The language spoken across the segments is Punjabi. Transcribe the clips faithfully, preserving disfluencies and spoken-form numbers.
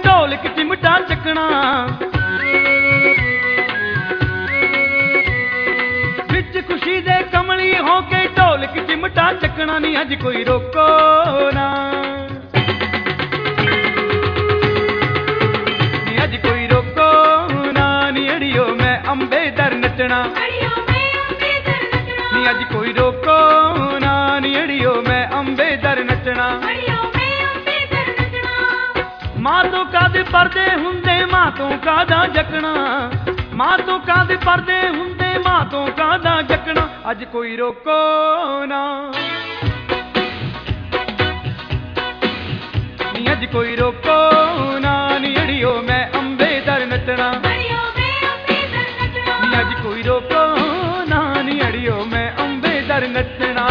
ਢੋਲਕ ਚਿਮਟਾ ਚੱਕਣਾ। ਵਿੱਚ ਖੁਸ਼ੀ ਦੇ ਕਮਲੀ ਹੋ ਕੇ ਢੋਲਕ ਚਿਮਟਾ ਚੱਕਣਾ। ਨੀ ਅੱਜ ਕੋਈ ਰੋਕੋ ਨਾ, ਨੀ ਅੱਜ ਕੋਈ ਰੋਕੋ ਨਾ। ਨੀ ਅੜੀਓ ਮੈਂ ਅੰਬੇ ਦਰ ਨੱਚਣਾ, ਨੀ ਅੱਜ ਕੋਈ ਰੋਕੋ ਨਾ। ਨੀ ਅੜੀਓ ਮੈਂ ਅੰਬੇ ਦਰ ਨੱਚਣਾ। ਮਾਂ ਤੋਂ ਕਾਹਦੇ ਪਰਦੇ ਹੁੰਦੇ, ਮਾਂ ਤੋਂ ਕਾਹਦਾ ਜਕਣਾ। ਮਾਂ ਤੋਂ ਕਾਹਦੇ ਪਰਦੇ ਹੁੰਦੇ, ਮਾਂ ਤੋਂ ਕਾਹਦਾ ਜਕਣਾ। ਅੱਜ ਕੋਈ ਰੋਕੋ ਨਾ, ਨੀ ਅੱਜ ਕੋਈ ਰੋਕੋ ਨਾ। ਨੀ ਅੜੀਓ ਮੈਂ ਅੰਬੇ ਦਰ ਨੱਚਣਾ, ਨੀ ਅੱਜ ਕੋਈ ਰੋਕੋ ਨਾ। ਨੀ ਅੜੀਓ ਮੈਂ ਅੰਬੇ ਦਰ ਨੱਚਣਾ।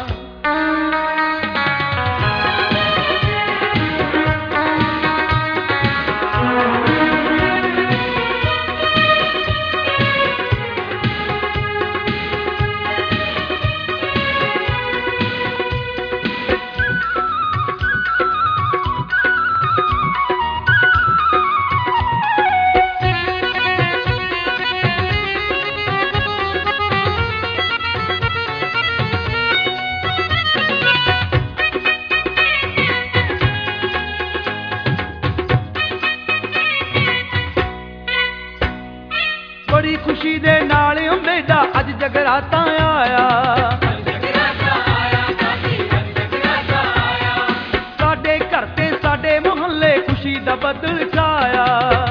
ਬੜੀ ਖੁਸ਼ੀ ਦੇ ਨਾਲ ਅੰਬੇ ਦਾ ਅੱਜ ਜਗਰਾਤਾ ਆਇਆ। ਸਾਡੇ ਘਰ ਤੇ ਸਾਡੇ ਮੁਹੱਲੇ ਖੁਸ਼ੀ ਦਾ ਬੱਦਲ ਛਾਇਆ।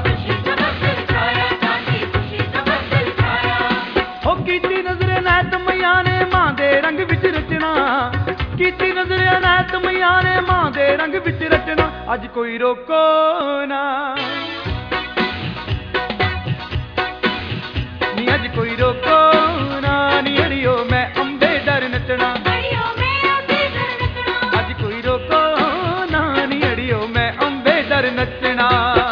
ਹੋ ਕੀਤੀ ਨਜ਼ਰ ਐਨਾਇਤ ਮਈਆਂ ਨੇ ਮਾਂ ਦੇ ਰੰਗ ਵਿੱਚ ਰਚਣਾ। ਕੀਤੀ ਨਜ਼ਰ ਐਨਾਇਤ ਮਈਆਂ ਨੇ ਮਾਂ ਦੇ ਰੰਗ ਵਿੱਚ ਰਚਣਾ। ਅੱਜ ਕੋਈ ਰੋਕੋ ਨਾ, ਨੀ ਅੱਜ ਕੋਈ ਰੋਕੋ ਨਾ। ਨੀ ਅੜੀਓ ਮੈਂ ਅੰਬੇ ਦਰ ਨੱਚਣਾ, ਅੱਜ ਕੋਈ ਰੋਕੋ ਨਾ। ਨੀ ਅੜੀਓ ਮੈਂ ਅੰਬੇ ਦਰ ਨੱਚਣਾ।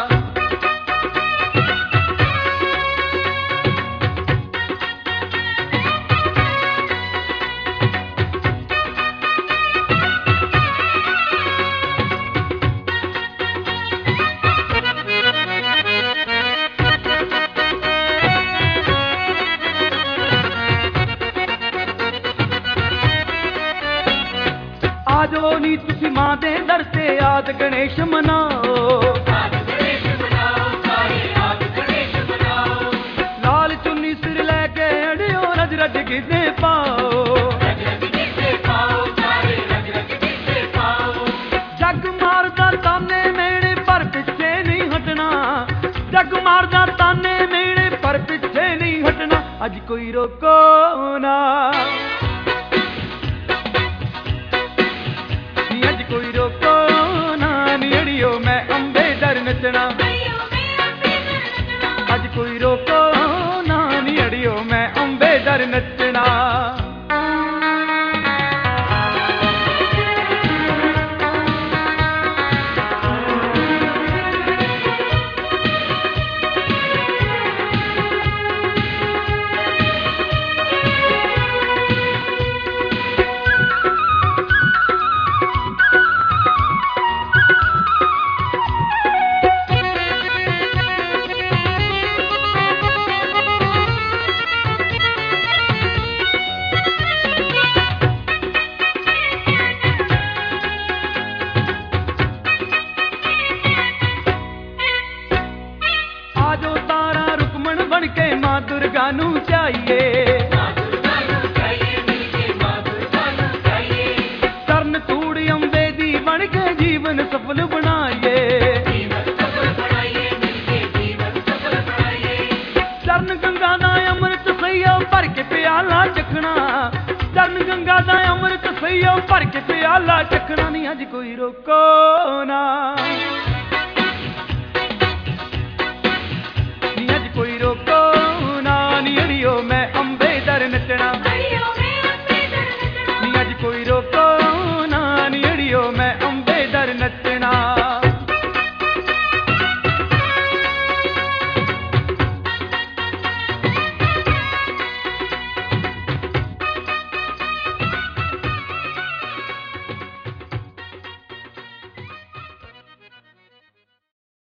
ਆਜੋ ਨੀ ਤੁਸੀਂ ਮਾਂ ਦੇ ਦਰ ਤੇ ਆਦ ਗਣੇਸ਼ ਮਨਾਓ। ਲਾਲ ਚੁੰਨੀ ਸਿਰ ਲੈ ਕੇ ਅੜਿਓ ਰਜ ਰਜ ਗਿੱਧੇ ਪਾਓ। ਜੱਗ ਮਾਰਦਾ ਤਾਨੇ ਮੇੜੇ ਪਰ ਪਿੱਛੇ ਨਹੀਂ ਹਟਣਾ। ਜੱਗ ਮਾਰਦਾ ਤਾਨੇ ਮੇੜੇ ਪਰ ਪਿੱਛੇ ਨਹੀਂ ਹਟਣਾ। ਅੱਜ ਕੋਈ ਰੋਕੋ ਨਾ, ਅੱਜ ਕੋਈ ਰੋਕੋ ਨਾ। ਨੀ ਅੜੀਓ ਮੈਂ ਅੰਬੇ ਦਰ ਨੱਚਣਾ, ਅੱਜ ਕੋਈ ਰੋਕੋ ਨਾ। ਨੀ ਅੜੀਓ ਮੈਂ ਅੰਬੇ ਦਰ ਨੱਚਣਾ। ਆਜੋ ਤਾਰਾ ਰੁਕਮਣ ਬਣ ਕੇ ਮਾਂ ਦੁਰਗਾ ਨੂੰ ਚਾਹੀਏ। ਕਰਨ ਤੂੜ ਅੰਬੇ ਦੀ ਬਣ ਕੇ ਜੀਵਨ ਸਫਲ ਬਣਾਈਏ। ਚਰਨ ਗੰਗਾ ਦਾ ਅੰਮ੍ਰਿਤ ਸਈਓ ਭਰ ਕੇ ਪਿਆਲਾ ਚੱਕਣਾ। ਚਰਨ ਗੰਗਾ ਦਾ ਅੰਮ੍ਰਿਤ ਸਈਓ ਭਰ ਕੇ ਪਿਆਲਾ ਚੱਕਣਾ। ਨੀ ਅੱਜ ਕੋਈ ਰੋਕੋ ਨਾ,